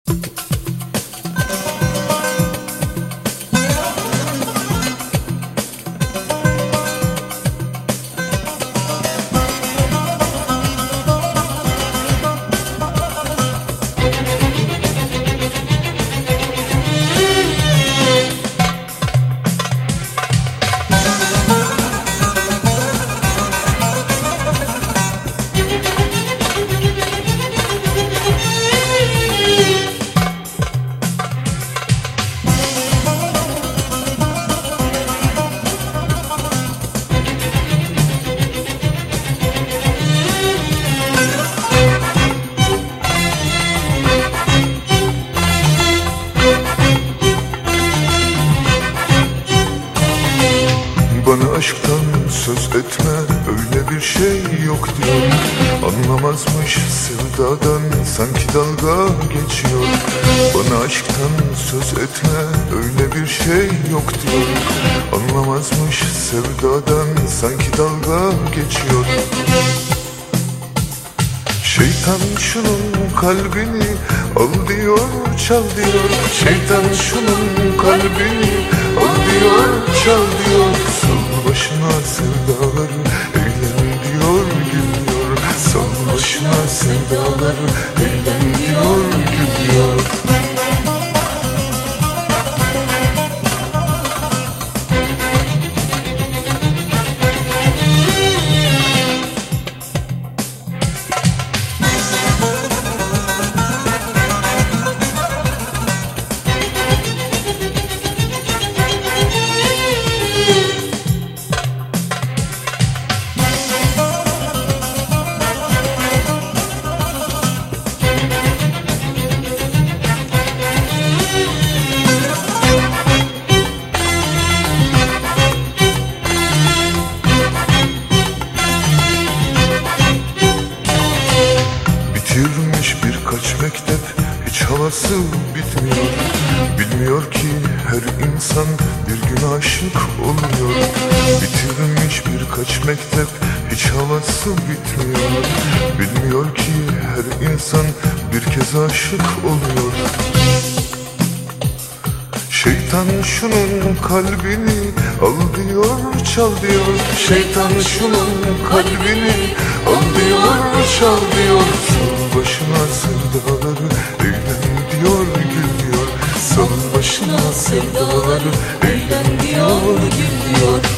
Bana aşktan söz etme, öyle bir şey yok diyor. Anlamazmış sevdadan, sanki dalga geçiyor. Bana aşktan söz etme, öyle bir şey yok diyor. Anlamazmış sevdadan, sanki dalga geçiyor. Şeytan şunun kalbini al diyor, çal diyor. Şeytan şunun kalbini al diyor, çal diyor. Sal başına sevdaları, eğlen diyor, gül diyor. Sal başına sevdaları, eğlen diyor, gül diyor. Bitirmiş birkaç mektep, hiç havası bitmiyor. Bilmiyor ki her insan bir gün aşık oluyor. Bitirmiş birkaç mektep, hiç havası bitmiyor. Bilmiyor ki her insan bir kez aşık oluyor. Şeytan şunun kalbini al diyor, çal diyor. Şeytan şunun kalbini al diyor, çal diyor. Sal başına sevdaları, eğlen diyor, gül diyor. Sal başına sevdaları, eğlen diyor, gül diyor.